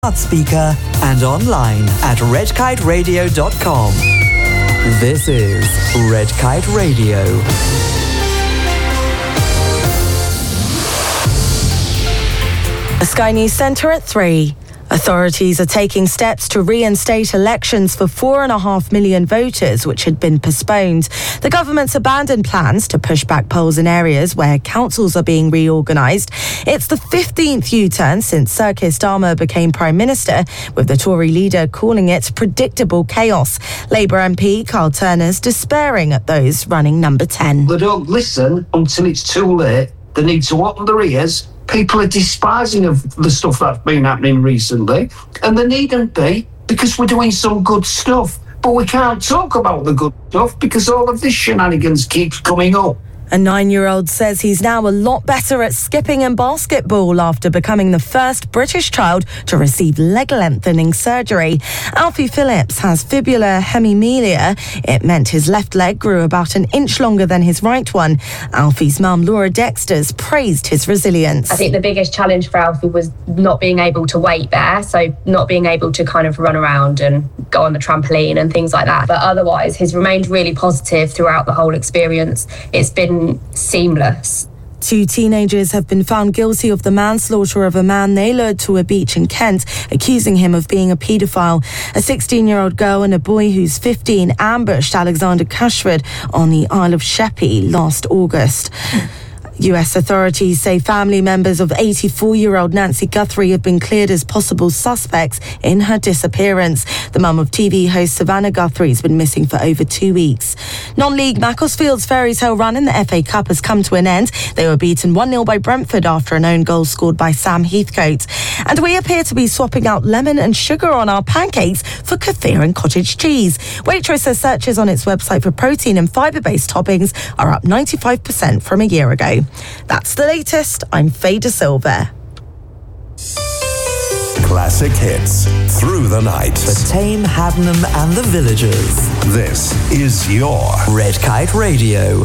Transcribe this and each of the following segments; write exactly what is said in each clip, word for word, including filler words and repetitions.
smart speaker and online at red kite radio dot com. This is Red Kite Radio. A Sky News Centre at three. Authorities are taking steps to reinstate elections for four and a half million voters, which had been postponed. The government's abandoned plans to push back polls in areas where councils are being reorganised. It's the fifteenth U-turn since Sir Keir Starmer became Prime Minister, with the Tory leader calling it predictable chaos. Labour M P Carl Turner's despairing at those running number ten. They don't listen until it's too late. They need to open their ears. People are despising of the stuff that's been happening recently, and they needn't be, because we're doing some good stuff. But we can't talk about the good stuff because all of this shenanigans keeps coming up. A nine-year-old says he's now a lot better at skipping and basketball after becoming the first British child to receive leg-lengthening surgery. Alfie Phillips has fibular hemimelia. It meant his left leg grew about an inch longer than his right one. Alfie's mum, Laura Dexters, praised his resilience. I think the biggest challenge for Alfie was not being able to wait there, so not being able to kind of run around and go on the trampoline and things like that. But otherwise, he's remained really positive throughout the whole experience. It's been seamless. Two teenagers have been found guilty of the manslaughter of a man they lured to a beach in Kent, accusing him of being a paedophile. A sixteen-year-old girl and a boy who's fifteen ambushed Alexander Cashford on the Isle of Sheppey last August. U S authorities say family members of eighty-four-year-old Nancy Guthrie have been cleared as possible suspects in her disappearance. The mum of T V host Savannah Guthrie has been missing for over two weeks. Non-league Macclesfield's Fairy Tale run in the F A Cup has come to an end. They were beaten one nil by Brentford after an own goal scored by Sam Heathcote. And we appear to be swapping out lemon and sugar on our pancakes for kefir and cottage cheese. Waitrose says searches on its website for protein and fibre-based toppings are up ninety-five percent from a year ago. That's the latest. I'm Faye De Silva. Classic hits through the night. For Tame, Haddenham and the Villagers. This is your Red Kite Radio.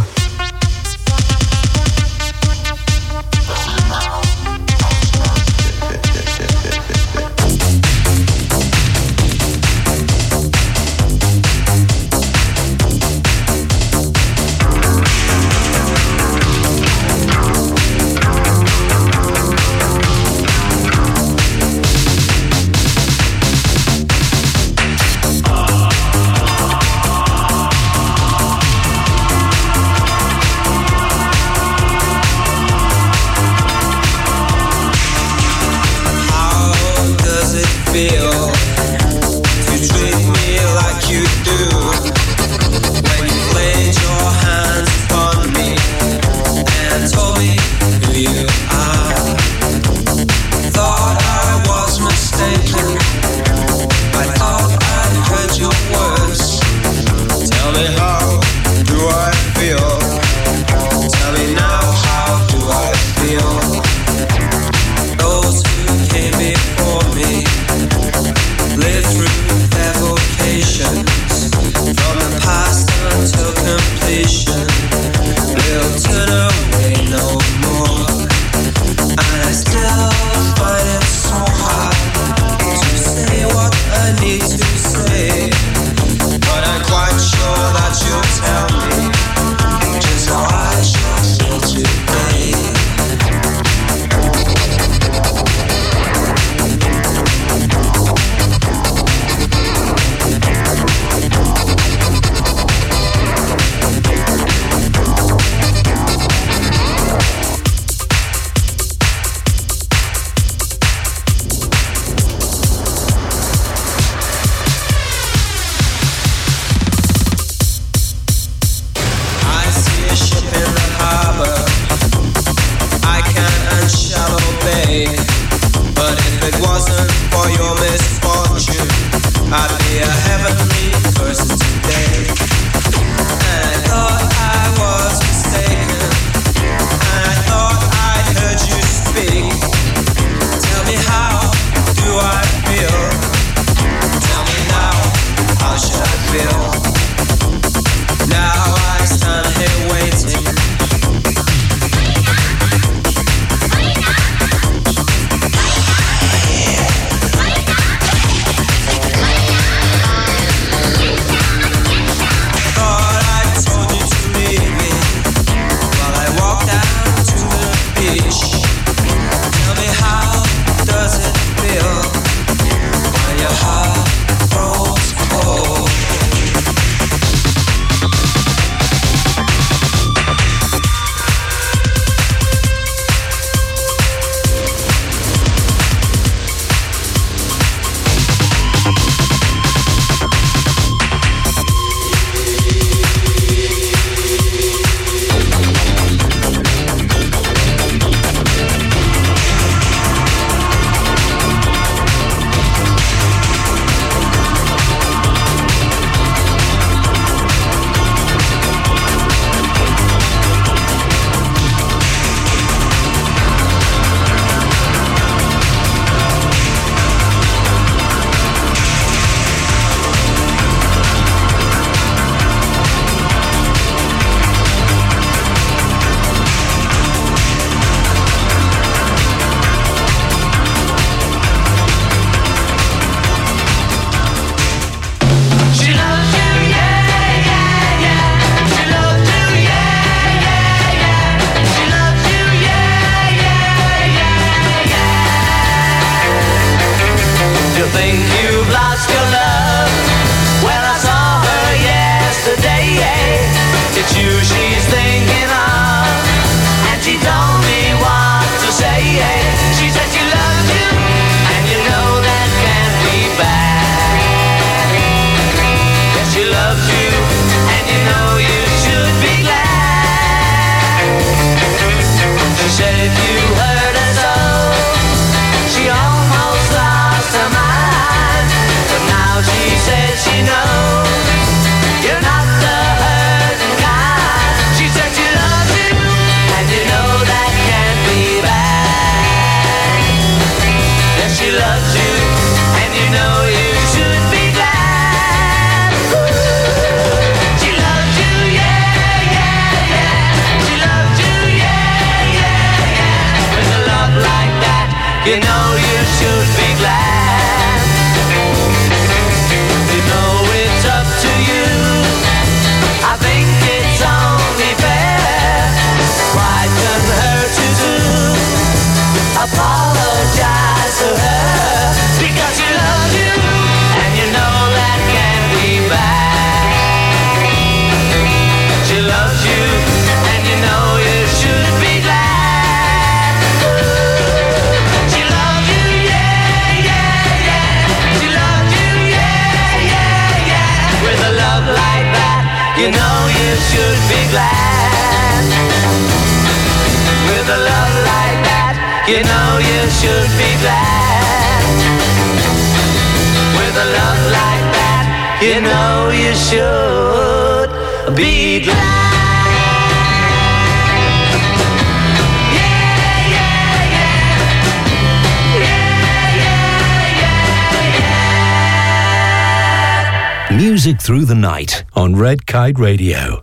You think you've lost your love? Well, I saw her yesterday. It's you she's thinking of, and she told me what to say. She said she loves you, and you know that can't be bad. Yes, she loves you, and you know you should be glad. She said if you hurt her so, she almost lost her mind. But now she says she knows you're not the hurting kind. She said she loves you, and you know that can't be bad. Yes, she loves you, and you know you should be glad. She loves you, yeah, yeah, yeah. She loves you, yeah, yeah, yeah. With a love like that, you know you should be glad. You know it's up to you. I think it's only fair. Why couldn't her to do? Apologize to her because she loves you, and you know that can't be bad. She loves you, and you know you should be glad. She loves you, yeah, yeah, yeah. She loves you, yeah, yeah, yeah. With a love like that, you know you should be glad. With a love like that, you know you should be glad. With a love like that, you know you should be glad. Music through the night on Red Kite Radio.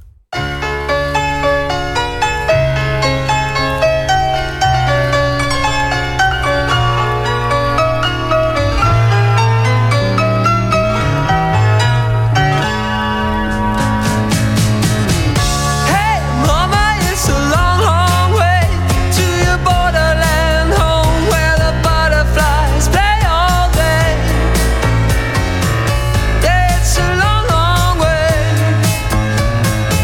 Yeah, it's a long, long way.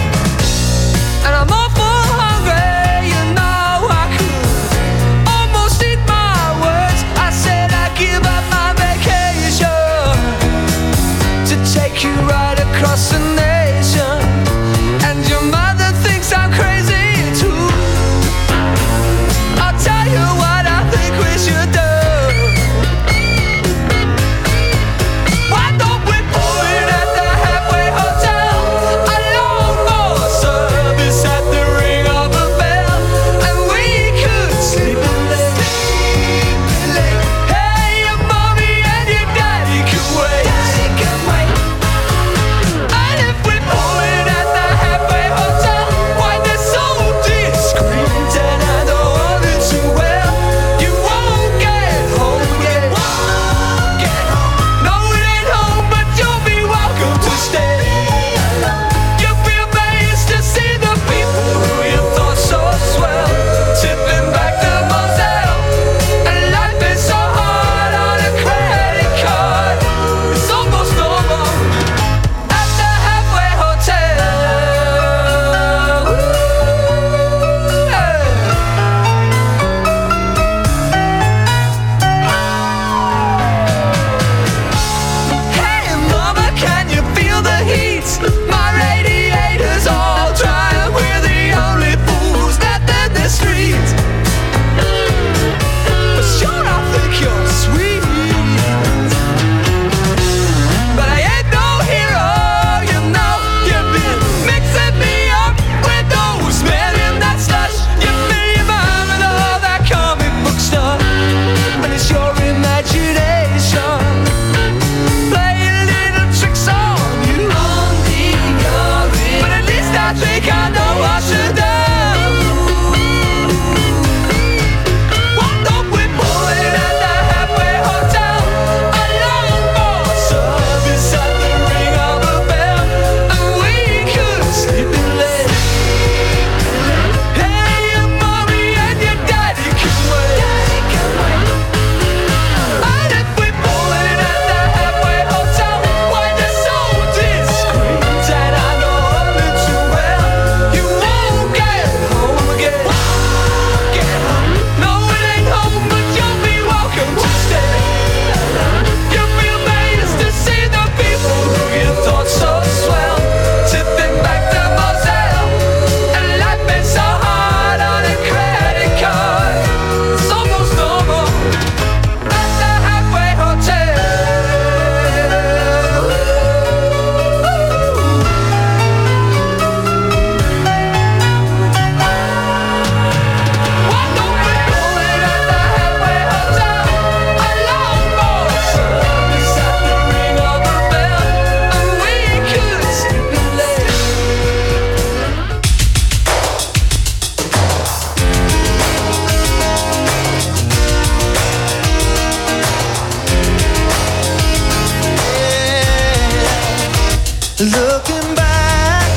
Looking back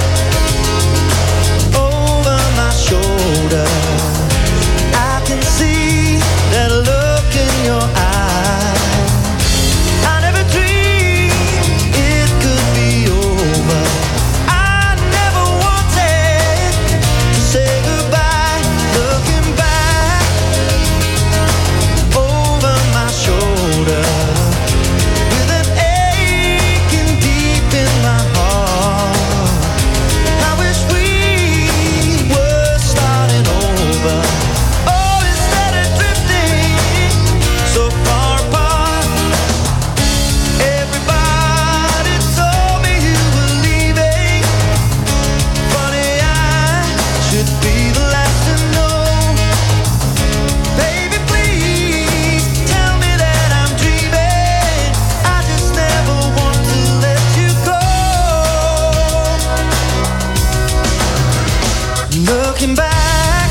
over my shoulder, I can see that look in your eye. I never dreamed it could be over. I never wanted to say goodbye. Looking back over my shoulder, with an aching deep in my heart. I wish we were starting over. Oh, instead of drifting so far apart. Everybody told me you were leaving. Funny, I should be the last to know. Baby, please tell me that I'm dreaming. I just never want to let you go. Looking back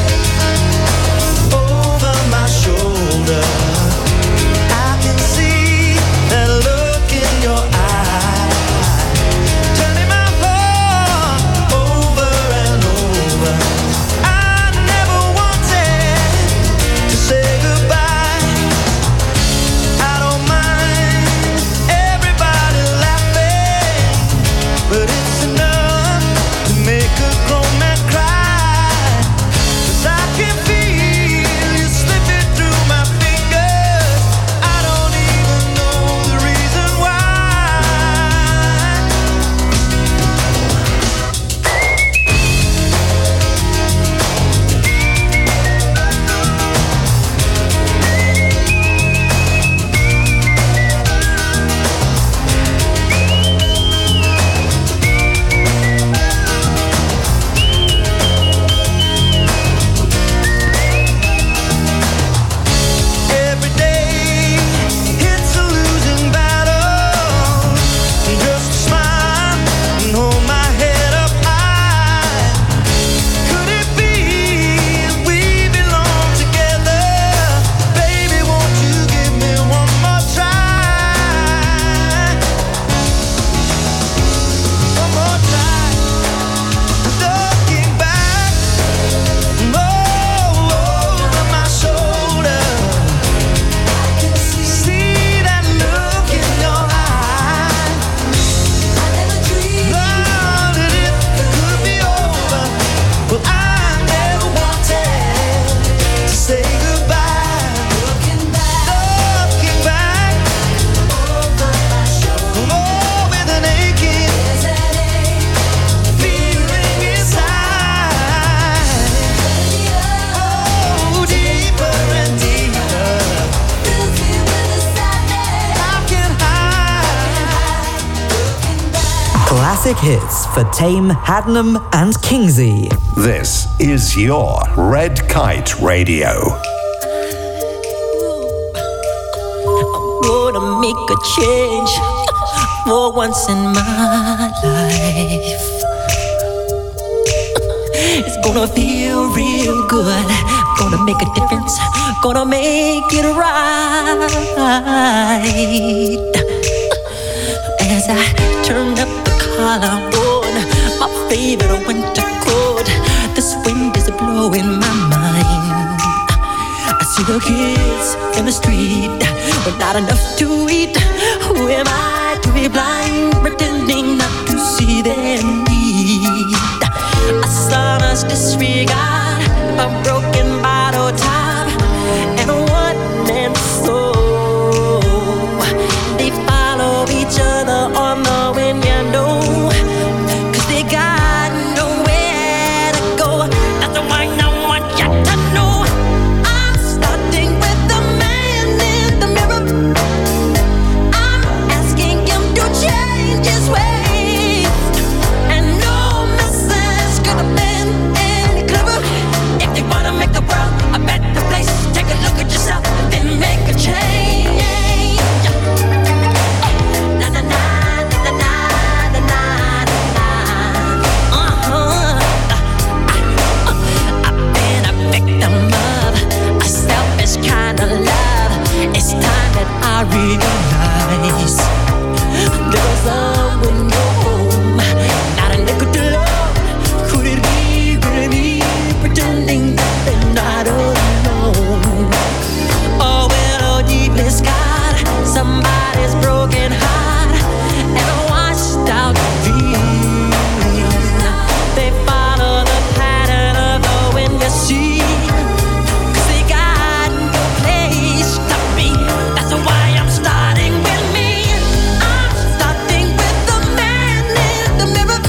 over my shoulder, I can see that look in your eye, turning my heart over and over. I never wanted to say goodbye. I don't mind everybody laughing, but it's enough to make a grown man cry. 'Cause I can feel you slipping through my fingers. I don't even know the reason why. Every day it's a losing battle. Just smile and hold my head up high. Could it be we belong together? Baby, won't you give me one more try? One more try. Looking back over my shoulder, see that look in your eye. Love that it could be over. Well, I never wanted to say goodbye. Looking back over my shoulder, oh, with an aching feeling inside. Oh, deeper and deeper. How can hide? Classic hits for Tame, Hadnam, and Kingsley. This is your Red Kite Radio. Gonna make a change for once in my life. It's gonna feel real good. Gonna make a difference. Gonna make it right. As I turn up the collar on my favorite winter coat, this wind is blowing my mind. I see the kids in the street with not enough to eat. Who am I to be blind, pretending not to see their need? A sonorous disregard, a broken bottle top, and a one-man soul. They follow each other on the wind, you know, 'cause they got nowhere to go. That's the one I want you to know. I'm starting with the man in the mirror. I'm asking him to change his ways, and no message could have been any clearer. If they wanna make the world a better place, take a look at yourself and make a change. Na na na na na na na na. Uh-huh. I've been a victim of a selfish kind of love. It's time that I realize there was someone more. somebody's broken heart and washed out dreams. They follow the pattern of the wind, you see, 'cause they got no place to be. That's why I'm starting with me. I'm starting with the man in the mirror.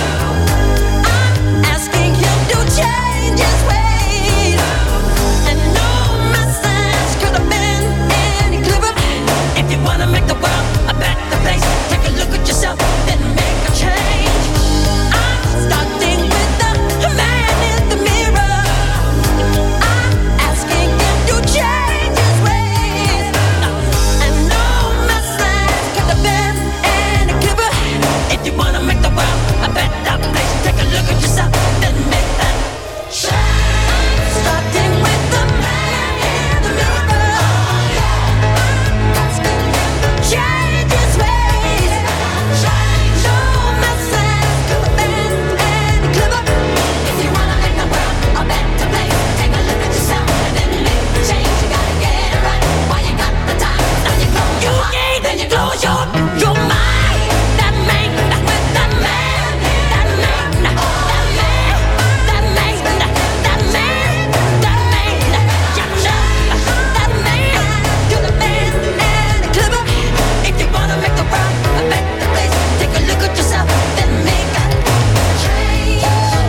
I'm asking him to change his ways. And no message could have been any clearer. If you wanna make the world a better place, take a look at yourself, then make a change. I'm starting with the man in the mirror. I'm asking him to change his ways. And no message could have been any clearer. If you wanna make the world a better place, take a look at yourself, then make that change. I'm starting with the man in the mirror. I'm asking him to change his ways. No message could have been any clearer. If you wanna make the world a better place, take a look at yourself and then make the change. You gotta get it right while you got the time. Now you close your heart, then you close your your mind. That man, that with that man, that man, that man, that man, that man, that man, you know, that man could have been any clearer. If you wanna make the world a better place, take a look at yourself, then make a change.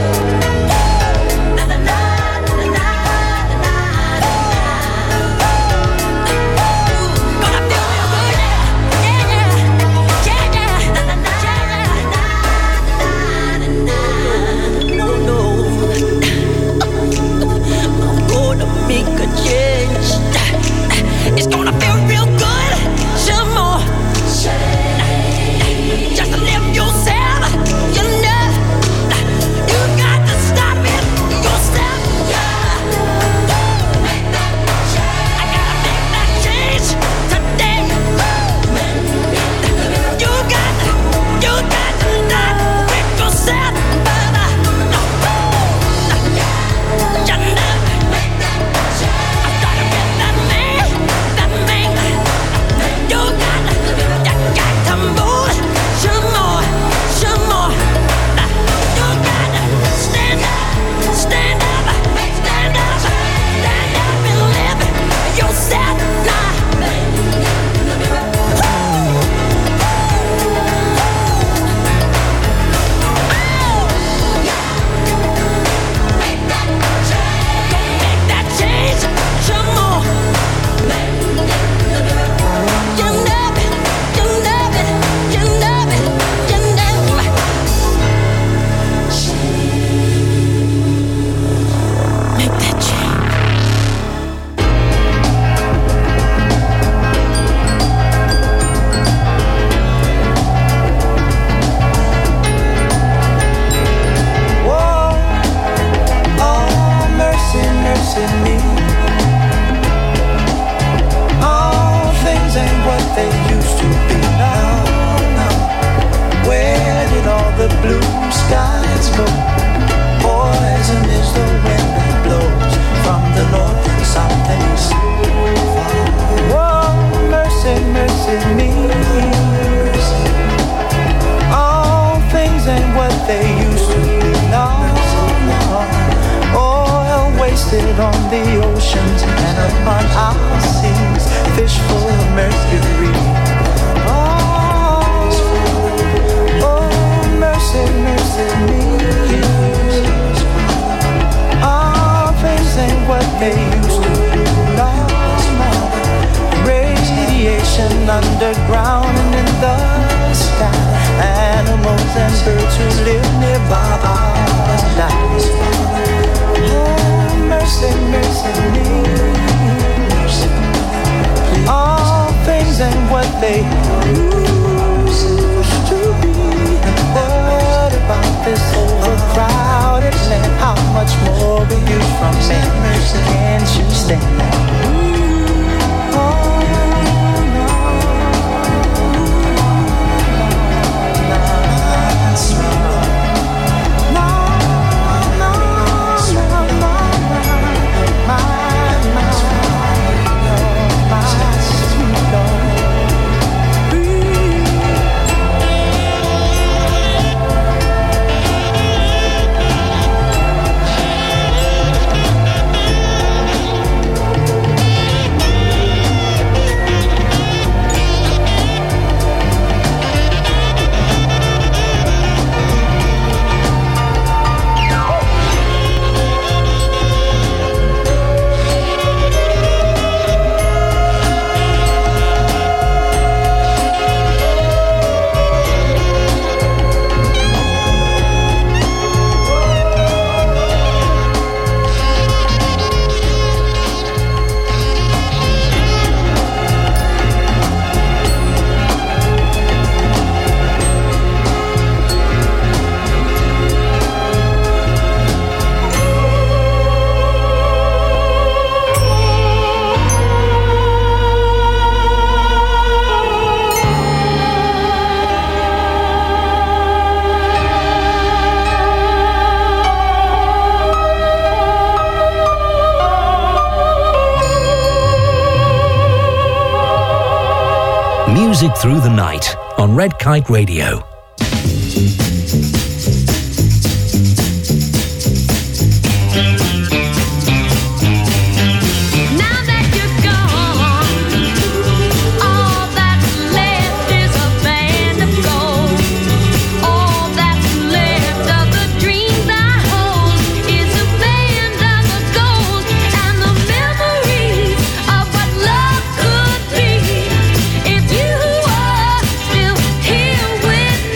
Na na na na na na na. Gonna feel real good, yeah, yeah, yeah, yeah, yeah. Na na na na na na. No, no, I'm gonna make a change. It's gonna feel real good, some more. Just to live yourself, you know. You got to stop it yourself. Make that change. I gotta make that change today. You got to, you got to stop with yourself, brother. No, you know. Make that change. I started with that man, that man. You got to, you got to move some more, some more. You got to stand up, stand up, stand up, stand up and live yourself now. Make that change some more. You know it, you know it, you know it, you know it. Make that change. Whoa, oh, mercy, mercy me. All things ain't what they used to be now. now. Where did all the blue skies go? Poison is the wind that blows from the north, south, and east. Whoa, mercy, mercy me. All things ain't what they used to be now. Oil wasted on the oceans and upon our seas, fish full of mercury. Oh, oh, mercy, mercy me. All things ain't what they used to be now. Radiation underground and in the sky. Animals and birds who live nearby are dying. Oh, mercy, mercy me. All things ain't what they used to be. What about this overcrowded land? How much more will you from me? Can't you stand that? Oh, no. Music through the night on Red Kite Radio. If you were still here with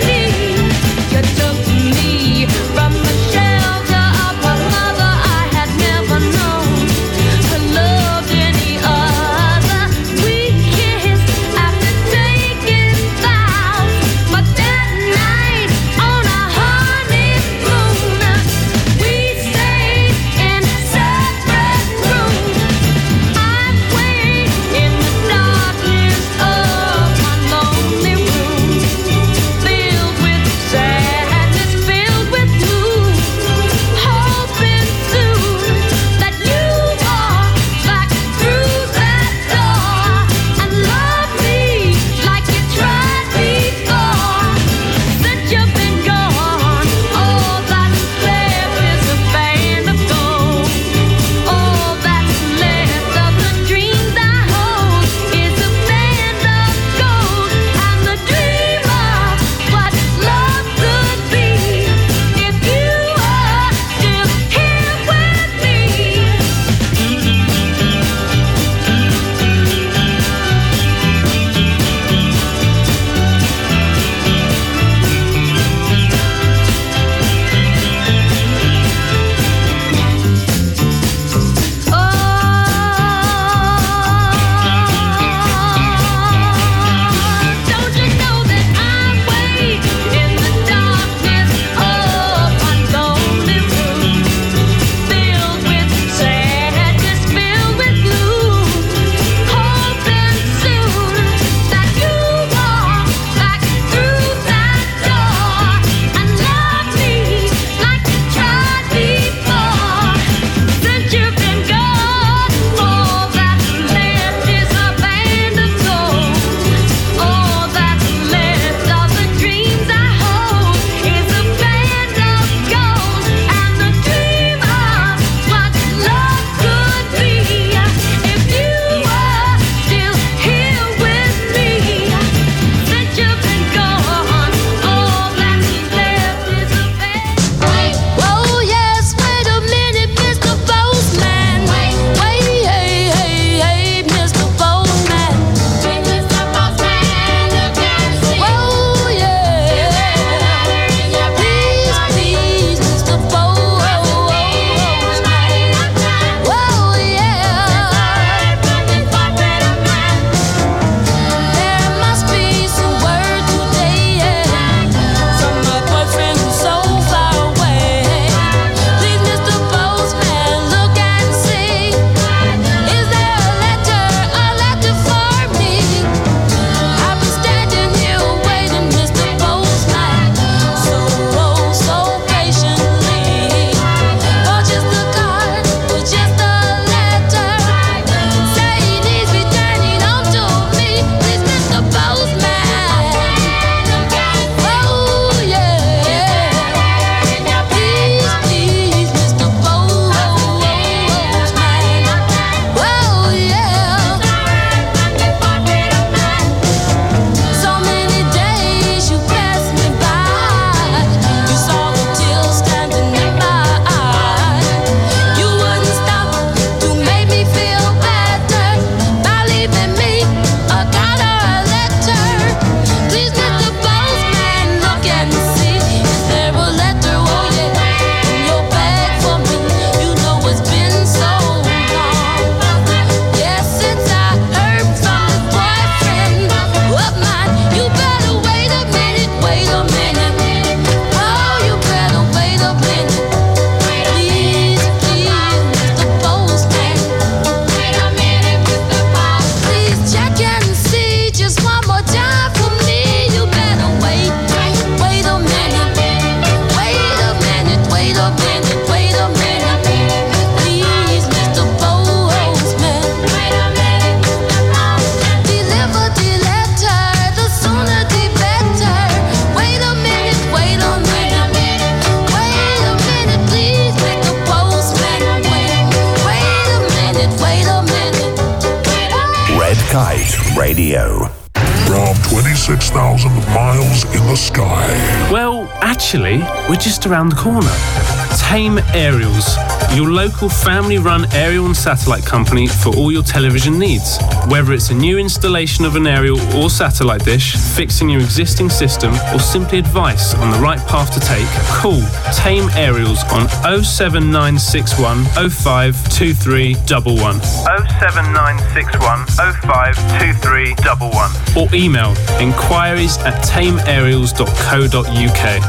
Kite Radio. From twenty-six thousand miles in the sky. Well, actually, we're just around the corner. Tame Aerials, your local family-run aerial and satellite company for all your television needs. Whether it's a new installation of an aerial or satellite dish, fixing your existing system, or simply advice on the right path to take, call Tame Aerials on oh seven nine six one oh five two three one one. oh seven nine six one oh five two three one one. Or email inquiries at tame aerials dot co dot uk.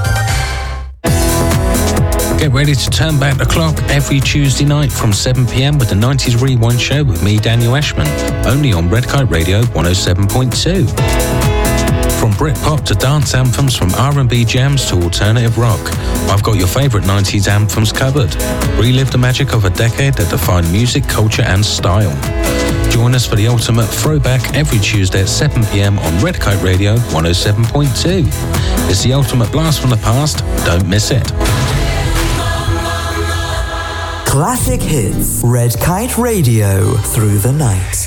Get ready to turn back the clock every Tuesday night from seven p.m. with the nineties Rewind Show with me, Daniel Ashman, only on Red Kite Radio one oh seven point two. From Britpop to dance anthems, from R and B jams to alternative rock, I've got your favourite nineties anthems covered. Relive the magic of a decade that defined music, culture and style. Join us for the ultimate throwback every Tuesday at seven p.m. on Red Kite Radio one oh seven point two. It's the ultimate blast from the past. Don't miss it. Classic hits. Red Kite Radio through the night.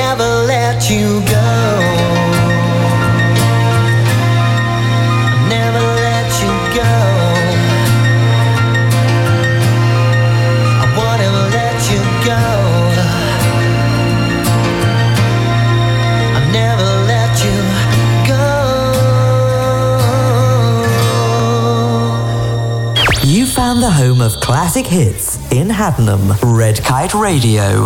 never let you go. Never let you go. I wanna let you go. I never let you go. You found the home of classic hits in Haddenham. Red Kite Radio.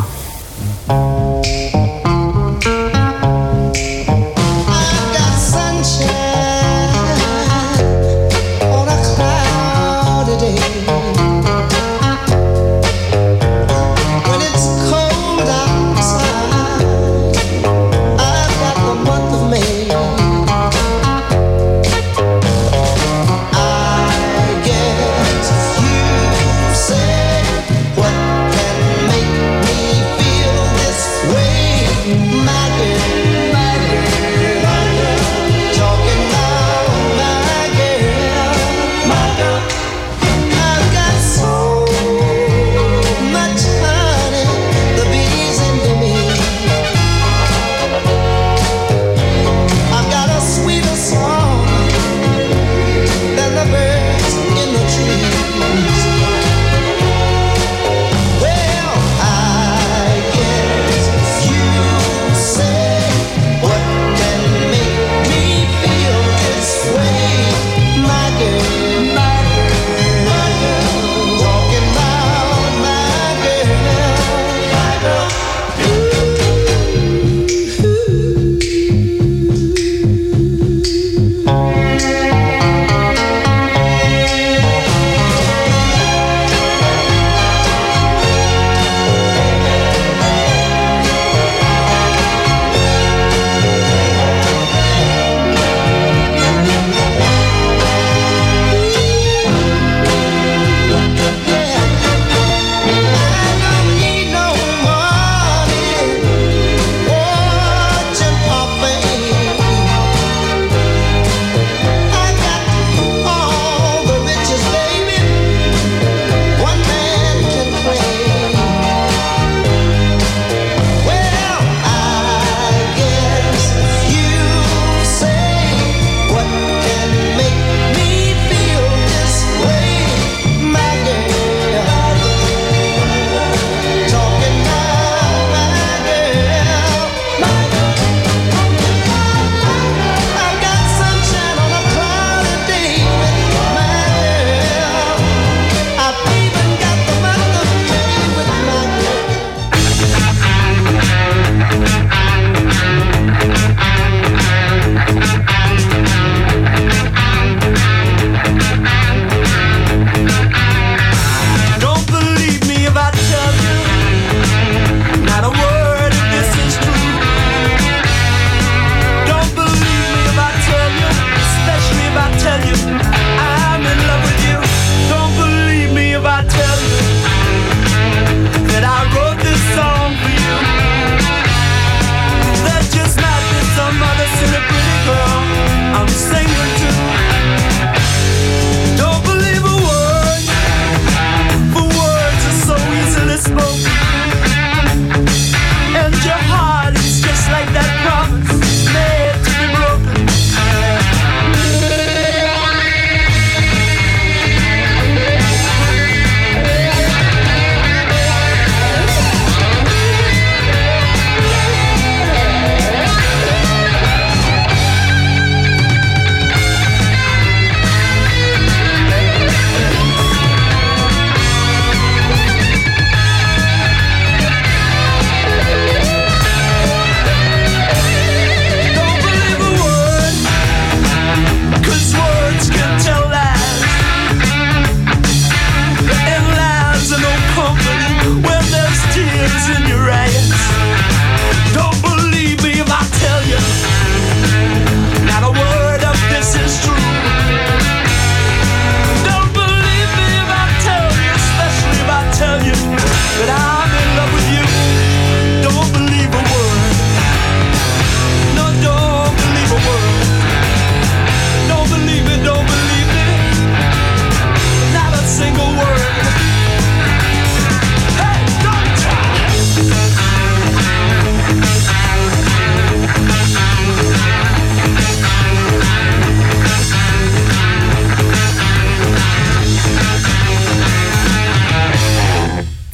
What can make me feel this way?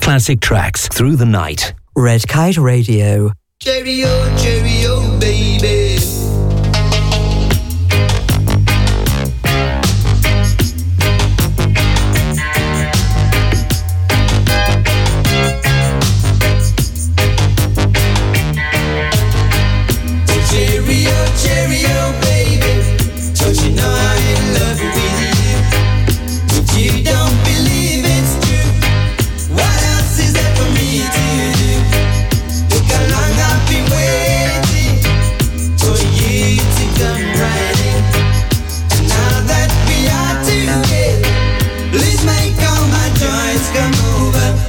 classic tracks through the night. Red Kite Radio. Cheerio, cheerio, baby. Cheerio, cheerio, baby. Don't you know I'm in love with you? If you don't believe it's true, what else is there for me to do? Look how long I've been waiting for you to come riding. And now that we are together, please make all my joys come over.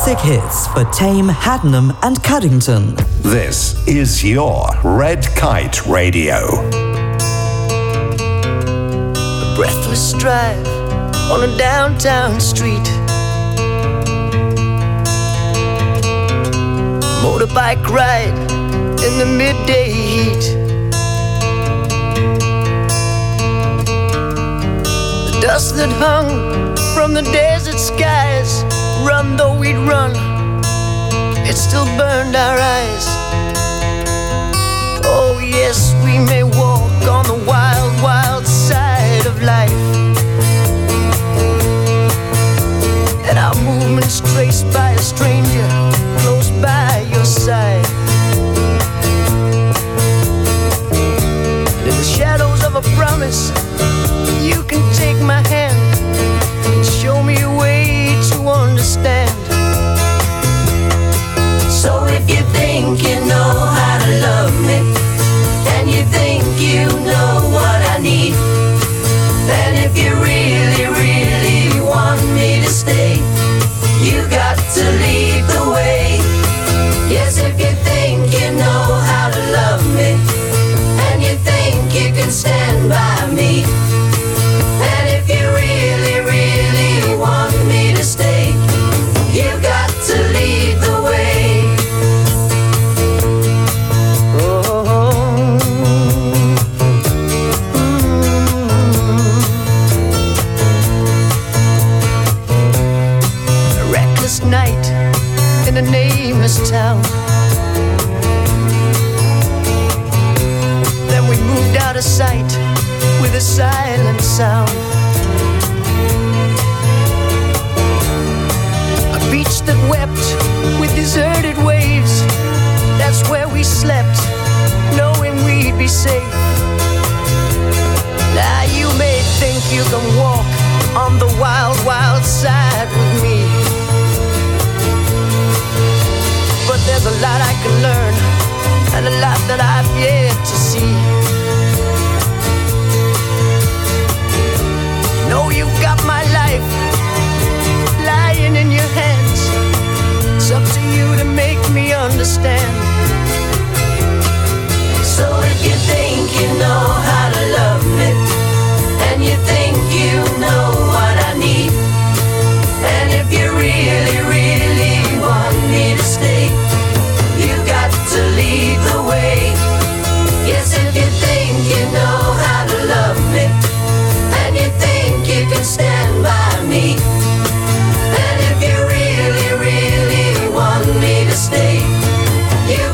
classic hits for Tame, Haddenham and Cuddington. This is your Red Kite Radio. A breathless drive on a downtown street. Motorbike ride in the midday heat. The dust that hung from the desert skies, run though we'd run, it still burned our eyes. Oh yes, we may walk on the wild, wild side of life, and our movements traced by a stranger close by your side. And in the shadows of a promise, you can take my hand and show me a way to understand. So if you think you know how to love me, and you think you know what I need, and if you really, really want me to stay, you got to lead the way. Yes, if you think you know how to love me, and you think you can stand by me, and if you really, really want me to stay, you got to lead the way. Oh, mm. A reckless night in a nameless town. Then we moved out of sight with a silent sound. A beach that wept with deserted waves, that's where we slept, knowing we'd be safe. Now you may think you can walk on the wild, wild side with me, but there's a lot I can learn, and a lot that I've yet to see. You know you've got my life lying in your hands. It's up to you to make me understand. So if you think you know how to love me, and you think you know what I need, and if you really, really want me to stay, you got to lead the way. Yes, if you think you know how to love me, and you think you can stand by me, and if you really, really want me to stay, you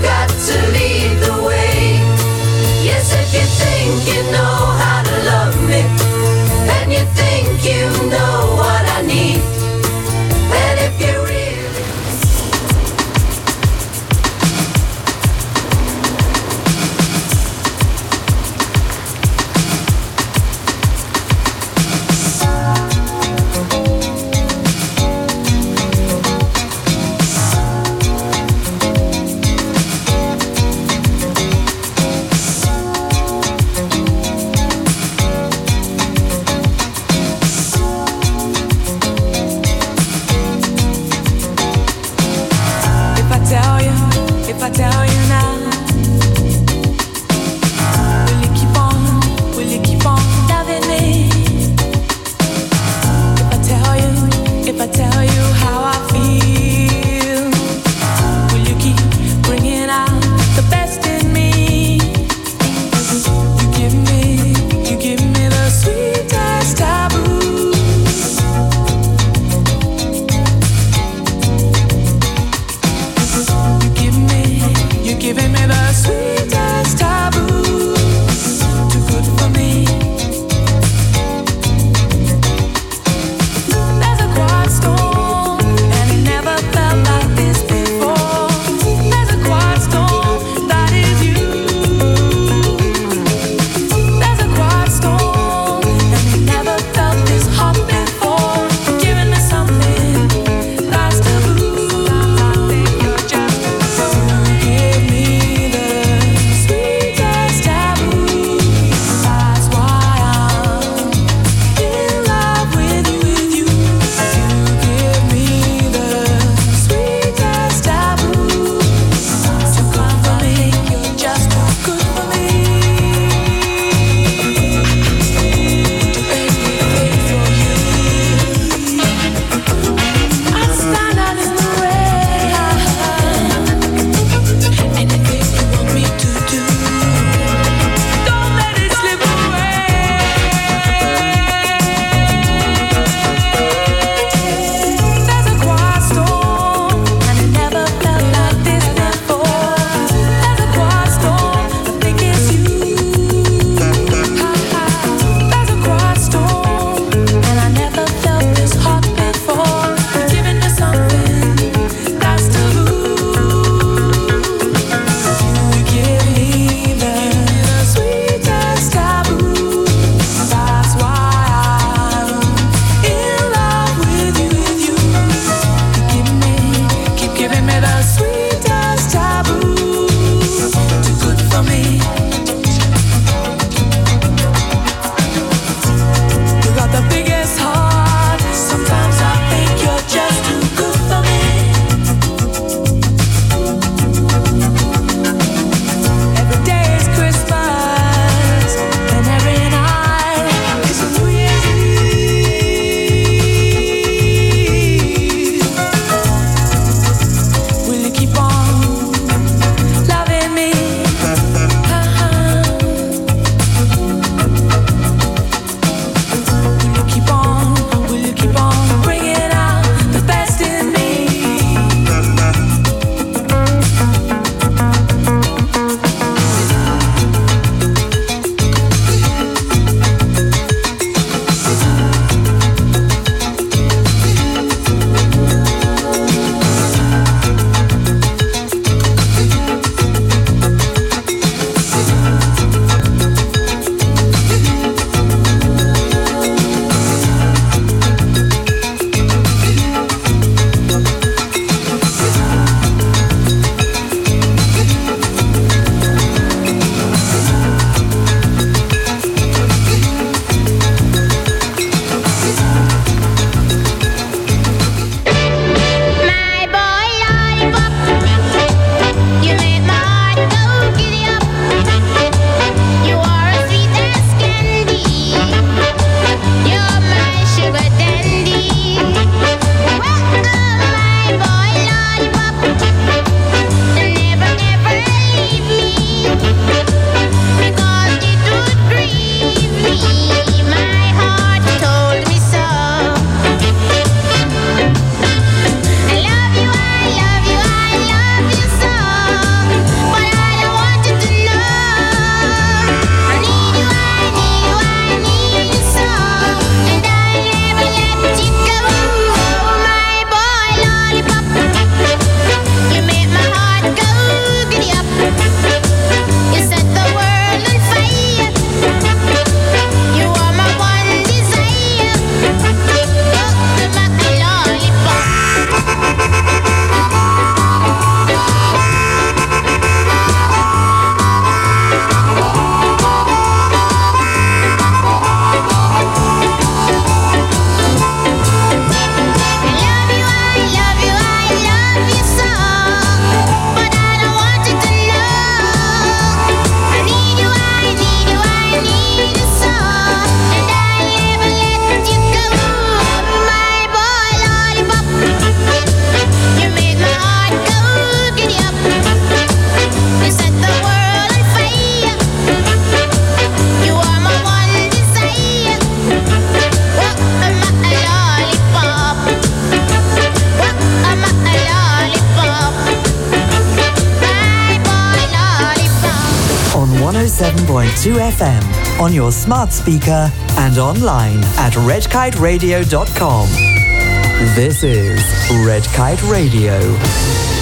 seven point two F M on your smart speaker and online at red kite radio dot com. This is Red Kite Radio.